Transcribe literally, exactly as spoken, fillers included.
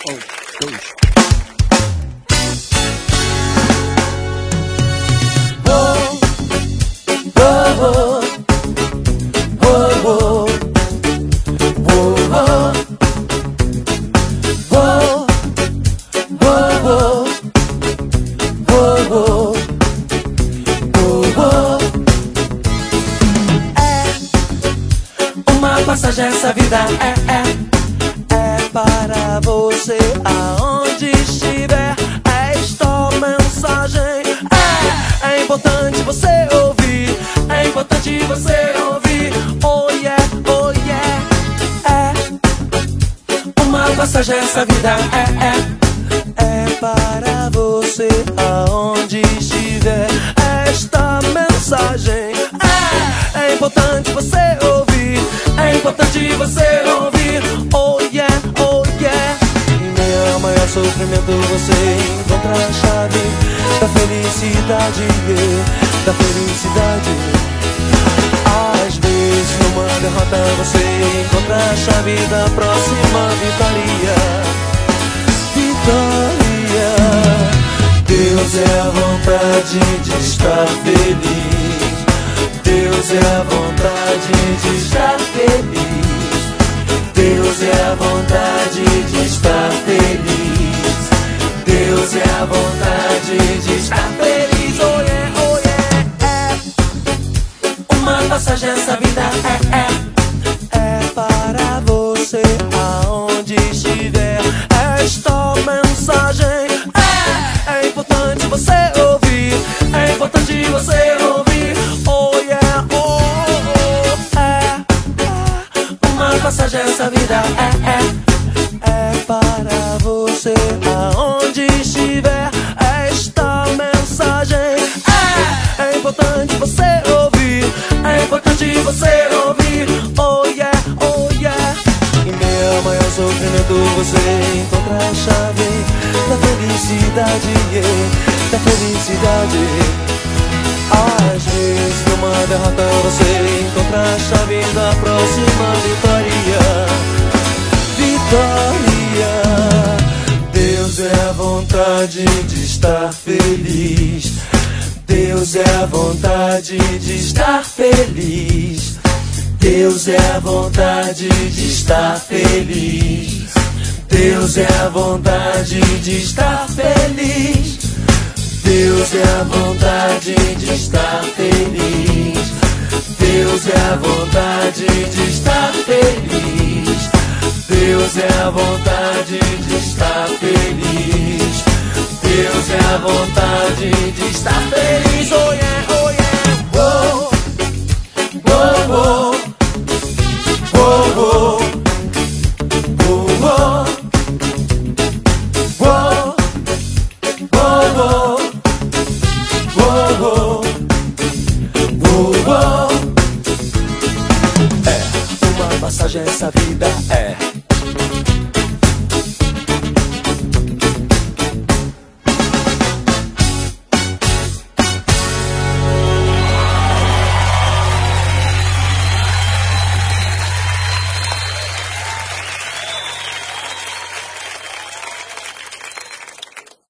um, dois. Passagem essa vida é, é, é para você aonde estiver. Esta mensagem é, é importante você ouvir. É importante você ouvir. Oh yeah, oh yeah. É uma passagem essa vida é, é, é para você aonde estiver. Esta mensagem é, é importante você ouvir. É importante você ouvir. Oh yeah, oh yeah. Em meio ao maior sofrimento você encontra a chave da felicidade, yeah, da felicidade. Às vezes numa derrota você encontra a chave da próxima vitória. Vitória. Deus é a vontade de estar feliz. Deus é a vontade de estar feliz. Deus é a vontade de estar feliz. Deus é a vontade de estar feliz. Oh yeah, oh yeah. É uma passagem essa vida é, é, é para você aonde estiver. Esta mensagem é, é importante você ouvir. É importante você ouvir. Oh yeah, oh, oh, é, é uma passagem essa vida é, é, é para você aonde estiver. Esta mensagem é, é importante você ouvir. É importante você ouvir. Oh yeah, oh yeah. Em meio ao maior sofrimento você encontra a chave da felicidade, yeah, da felicidade. Às vezes numa derrota você encontra a chave da próxima vitória. Vitória. Deus é a vontade de estar feliz. Deus é a vontade de estar feliz. Deus é a vontade de estar feliz. Deus é a vontade de estar feliz. Deus é a vontade de estar feliz. Deus é a vontade de estar feliz. Deus é a vontade de estar feliz. Deus é a vontade de estar feliz. Oh yeah, oh yeah. Oh, oh, oh, oh, oh. Passagem essa vida é